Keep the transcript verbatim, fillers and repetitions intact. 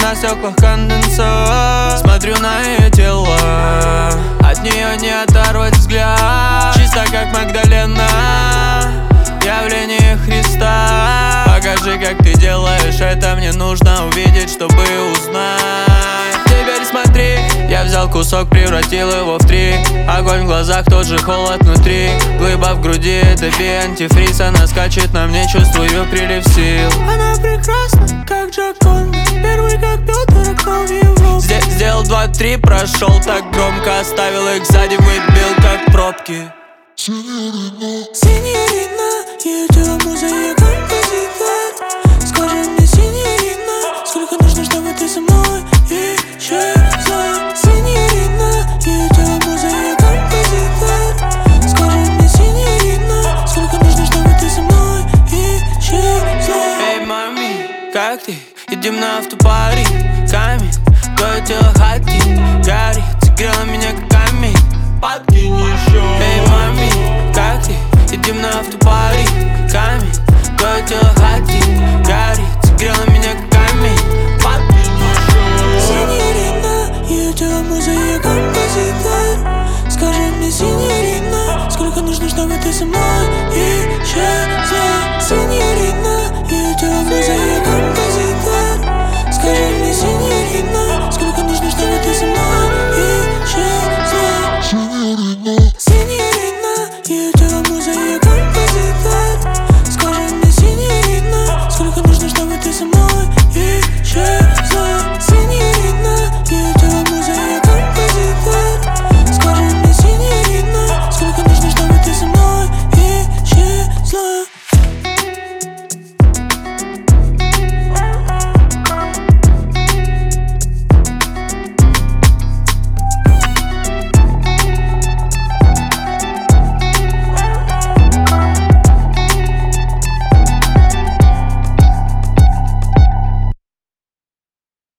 на стеклах конденсат. Смотрю на ее тело, от нее не оторвать взгляд. Чисто как Магдалена, явление Христа. Покажи, как ты делаешь это, мне нужно увидеть, чтобы узнать. Теперь смотри, я взял кусок, превратил его в три. Огонь в глазах, тот же холод внутри. Глыба в груди, это би-антифриз. Она скачет на мне, чувствую прилив сил. Она прекрасна, как Джаконда, первый как Пётр, окно в Европу. Сделал два-три, прошел так громко, оставил их сзади, выбил как пробки. Синьорина, ее тело муза, ее композитор. Скажи мне, синьорина, сколько нужно, чтобы ты со мной исчезла? Синьорина, ее тело муза, ее композитор. Скажи мне, синьорина, сколько нужно, чтобы ты со мной исчезла? Эй, мами, как ты? Идем на автопари, камень, твое тело хотит, горит, согрела меня как камень. Подкинь еще. Эй, мами, как ты? Идем на автопари, камень, твое тело хотит, горит, согрела меня как